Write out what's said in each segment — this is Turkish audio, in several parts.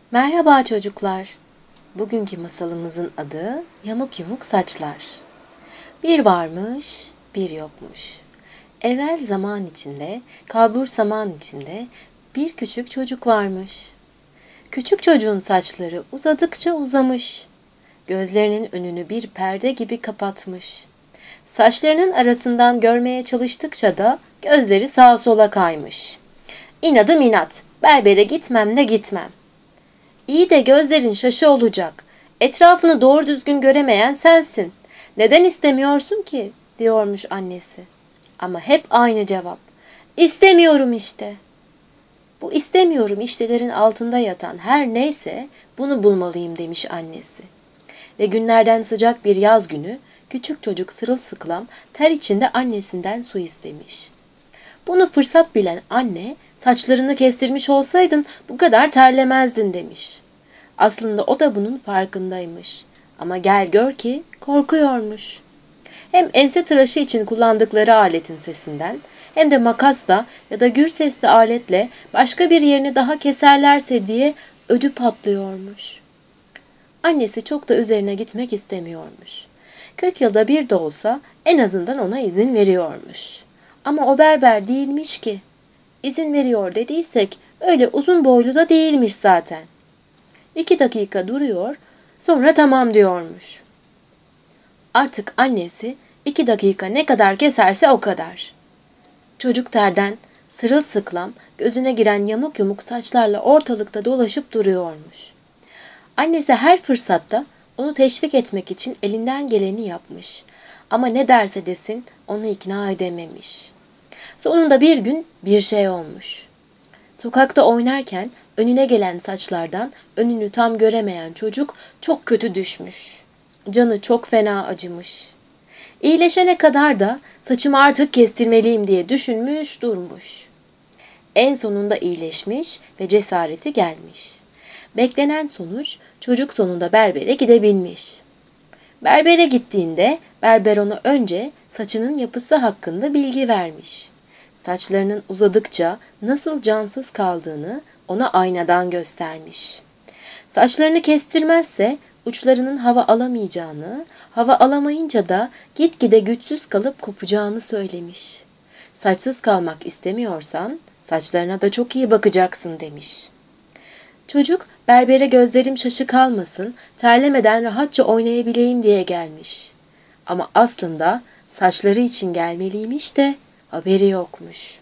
Merhaba çocuklar. Bugünkü masalımızın adı Yamuk Yumuk Saçlar. Bir varmış, bir yokmuş. Evvel zaman içinde, kalbur saman içinde bir küçük çocuk varmış. Küçük çocuğun saçları uzadıkça uzamış. Gözlerinin önünü bir perde gibi kapatmış. Saçlarının arasından görmeye çalıştıkça da gözleri sağa sola kaymış. İnadım inat, berbere gitmem de gitmem. İyi de gözlerin şaşı olacak. Etrafını doğru düzgün göremeyen sensin. Neden istemiyorsun ki? Diyormuş annesi. Ama hep aynı cevap. İstemiyorum işte. Bu istemiyorum işlerin altında yatan her neyse bunu bulmalıyım demiş annesi. Ve günlerden sıcak bir yaz günü küçük çocuk sırılsıklam ter içinde annesinden su istemiş. Bunu fırsat bilen anne, saçlarını kestirmiş olsaydın bu kadar terlemezdin demiş. Aslında o da bunun farkındaymış. Ama gel gör ki korkuyormuş. Hem ense tıraşı için kullandıkları aletin sesinden, hem de makasla ya da gür sesli aletle başka bir yerini daha keserlerse diye ödü patlıyormuş. Annesi çok da üzerine gitmek istemiyormuş. 40 yılda bir de olsa en azından ona izin veriyormuş. Ama o berber değilmiş ki. İzin veriyor dediysek öyle uzun boylu da değilmiş zaten. 2 dakika duruyor, sonra tamam diyormuş. Artık annesi 2 dakika ne kadar keserse o kadar. Çocuk terden, sırılsıklam, gözüne giren yamuk yumuk saçlarla ortalıkta dolaşıp duruyormuş. Annesi her fırsatta onu teşvik etmek için elinden geleni yapmış. Ama ne derse desin onu ikna edememiş. Sonunda bir gün bir şey olmuş. Sokakta oynarken önüne gelen saçlardan önünü tam göremeyen çocuk çok kötü düşmüş. Canı çok fena acımış. İyileşene kadar da saçımı artık kestirmeliyim diye düşünmüş durmuş. En sonunda iyileşmiş ve cesareti gelmiş. Beklenen sonuç çocuk sonunda berbere gidebilmiş. Berbere gittiğinde berber ona önce saçının yapısı hakkında bilgi vermiş. Saçlarının uzadıkça nasıl cansız kaldığını ona aynadan göstermiş. Saçlarını kestirmezse uçlarının hava alamayacağını, hava alamayınca da gitgide güçsüz kalıp kopacağını söylemiş. Saçsız kalmak istemiyorsan saçlarına da çok iyi bakacaksın demiş. Çocuk berbere gözlerim şaşı kalmasın, terlemeden rahatça oynayabileyim diye gelmiş. Ama aslında saçları için gelmeliymiş de haberi yokmuş.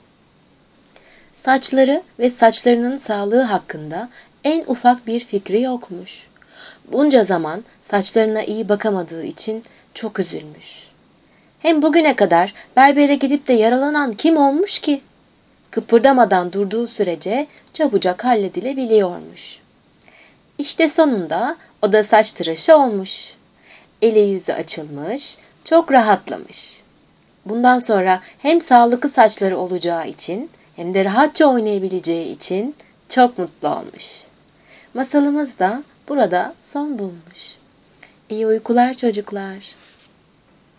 Saçları ve saçlarının sağlığı hakkında en ufak bir fikri yokmuş. Bunca zaman saçlarına iyi bakamadığı için çok üzülmüş. Hem bugüne kadar berbere gidip de yaralanan kim olmuş ki? Kıpırdamadan durduğu sürece çabucak halledilebiliyormuş. İşte sonunda o da saç tıraşı olmuş. Eli yüzü açılmış, çok rahatlamış. Bundan sonra hem sağlıklı saçları olacağı için hem de rahatça oynayabileceği için çok mutlu olmuş. Masalımız da burada son bulmuş. İyi uykular çocuklar.